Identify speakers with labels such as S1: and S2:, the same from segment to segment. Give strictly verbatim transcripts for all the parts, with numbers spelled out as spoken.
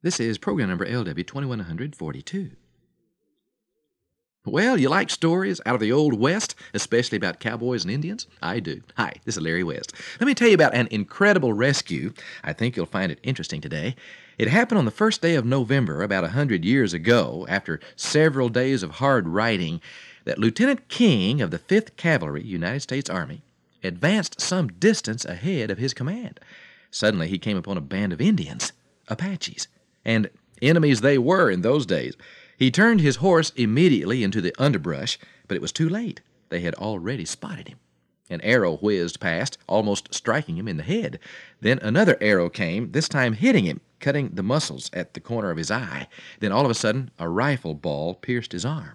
S1: This is program number L W twenty-one forty-two. Well, you like stories out of the Old West, especially about cowboys and Indians? I do. Hi, this is Larry West. Let me tell you about an incredible rescue. I think you'll find it interesting today. It happened on the first day of November, about a hundred years ago, after several days of hard riding, that Lieutenant King of the fifth Cavalry, United States Army, advanced some distance ahead of his command. Suddenly, he came upon a band of Indians, Apaches, and enemies they were in those days. He turned his horse immediately into the underbrush, but it was too late. They had already spotted him. An arrow whizzed past, almost striking him in the head. Then another arrow came, this time hitting him, cutting the muscles at the corner of his eye. Then all of a sudden, a rifle ball pierced his arm.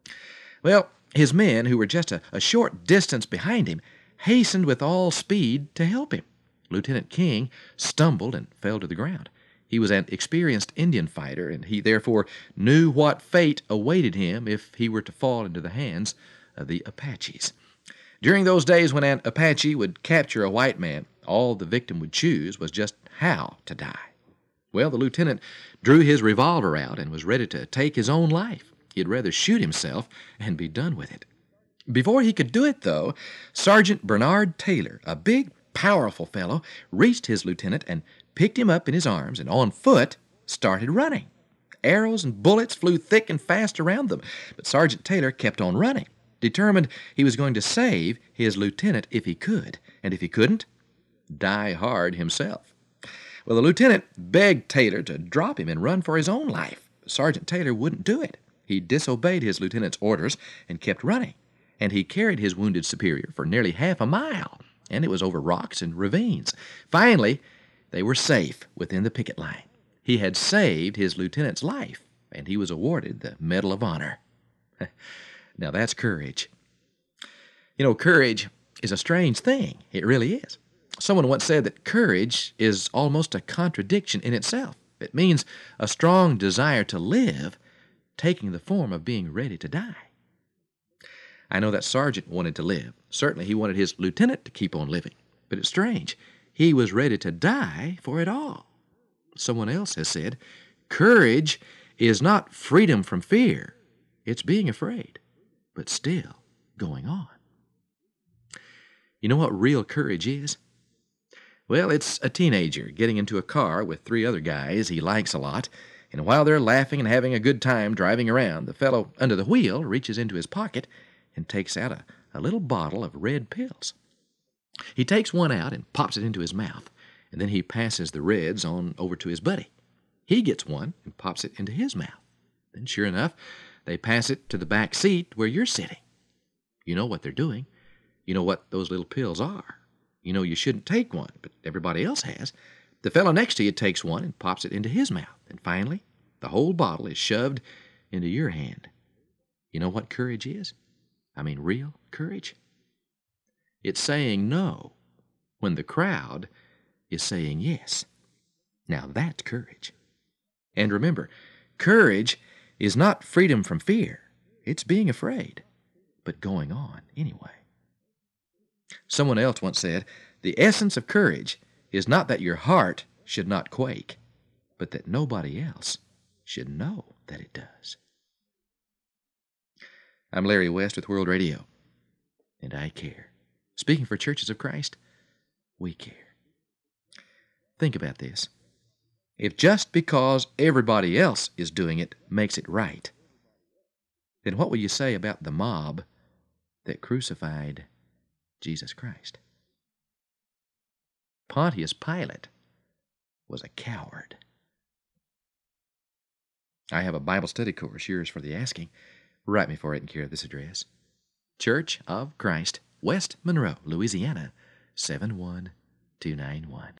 S1: Well, his men, who were just a, a short distance behind him, hastened with all speed to help him. Lieutenant King stumbled and fell to the ground. He was an experienced Indian fighter, and he therefore knew what fate awaited him if he were to fall into the hands of the Apaches. During those days when an Apache would capture a white man, all the victim would choose was just how to die. Well, the lieutenant drew his revolver out and was ready to take his own life. He'd rather shoot himself and be done with it. Before he could do it, though, Sergeant Bernard Taylor, a big, powerful fellow, reached his lieutenant and picked him up in his arms, and on foot started running. Arrows and bullets flew thick and fast around them, but Sergeant Taylor kept on running, determined he was going to save his lieutenant if he could, and if he couldn't, die hard himself. Well, the lieutenant begged Taylor to drop him and run for his own life. Sergeant Taylor wouldn't do it. He disobeyed his lieutenant's orders and kept running, and he carried his wounded superior for nearly half a mile, and it was over rocks and ravines. Finally, they were safe within the picket line. He had saved his lieutenant's life, and he was awarded the Medal of Honor. Now that's courage. You know, courage is a strange thing. It really is. Someone once said that courage is almost a contradiction in itself. It means a strong desire to live, taking the form of being ready to die. I know that sergeant wanted to live. Certainly he wanted his lieutenant to keep on living. But it's strange. He was ready to die for it all. Someone else has said, courage is not freedom from fear. It's being afraid, but still going on. You know what real courage is? Well, it's a teenager getting into a car with three other guys he likes a lot, and while they're laughing and having a good time driving around, the fellow under the wheel reaches into his pocket and takes out a, a little bottle of red pills. He takes one out and pops it into his mouth, and then he passes the reds on over to his buddy. He gets one and pops it into his mouth. Then, sure enough, they pass it to the back seat where you're sitting. You know what they're doing. You know what those little pills are. You know you shouldn't take one, but everybody else has. The fellow next to you takes one and pops it into his mouth. And finally, the whole bottle is shoved into your hand. You know what courage is? I mean real courage? It's saying no when the crowd is saying yes. Now that's courage. And remember, courage is not freedom from fear. It's being afraid, but going on anyway. Someone else once said, the essence of courage is not that your heart should not quake, but that nobody else should know that it does. I'm Larry West with World Radio, and I care. Speaking for Churches of Christ, we care. Think about this. If just because everybody else is doing it makes it right, then what will you say about the mob that crucified Jesus Christ? Pontius Pilate was a coward. I have a Bible study course, yours for the asking. Write me for it in care of this address. Church of Christ, West Monroe, Louisiana, seven one two nine one.